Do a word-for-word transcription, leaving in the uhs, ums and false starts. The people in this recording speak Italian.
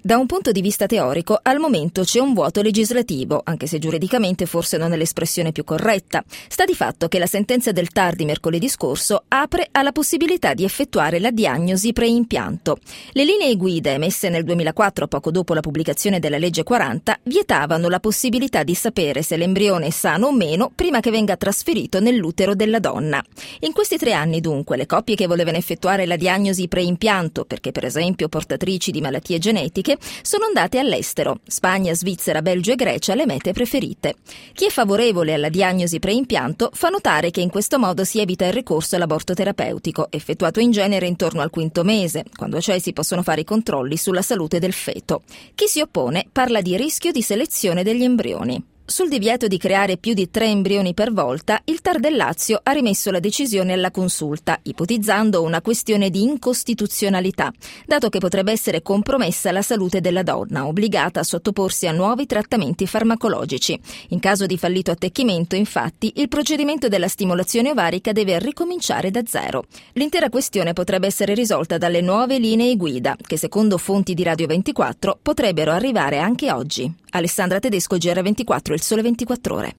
Da un punto di vista teorico, al momento c'è un vuoto legislativo, anche se giuridicamente forse non è l'espressione più corretta. Sta di fatto che la sentenza del T A R di mercoledì scorso apre alla possibilità di effettuare la diagnosi preimpianto. Le linee guida emesse nel duemilaquattro, poco dopo la pubblicazione della legge quaranta, vietavano la possibilità di sapere se l'embrione è sano o meno prima che venga trasferito nell'utero della donna. In questi tre anni, dunque, le coppie che volevano effettuare la diagnosi preimpianto, perché per esempio portatrici di malattie genetiche, sono andate all'estero. Spagna, Svizzera, Belgio e Grecia le mete preferite. Chi è favorevole alla diagnosi preimpianto fa notare che in questo modo si evita il ricorso all'aborto terapeutico, effettuato in genere intorno al quinto mese, quando cioè si possono fare i controlli sulla salute del feto. Chi si oppone parla di rischio di selezione degli embrioni. Sul divieto di creare più di tre embrioni per volta, il T A R del Lazio ha rimesso la decisione alla consulta, ipotizzando una questione di incostituzionalità, dato che potrebbe essere compromessa la salute della donna, obbligata a sottoporsi a nuovi trattamenti farmacologici. In caso di fallito attecchimento, infatti, il procedimento della stimolazione ovarica deve ricominciare da zero. L'intera questione potrebbe essere risolta dalle nuove linee guida, che secondo fonti di Radio ventiquattro potrebbero arrivare anche oggi. Alessandra Tedesco, G R ventiquattro, Il Sole ventiquattro Ore.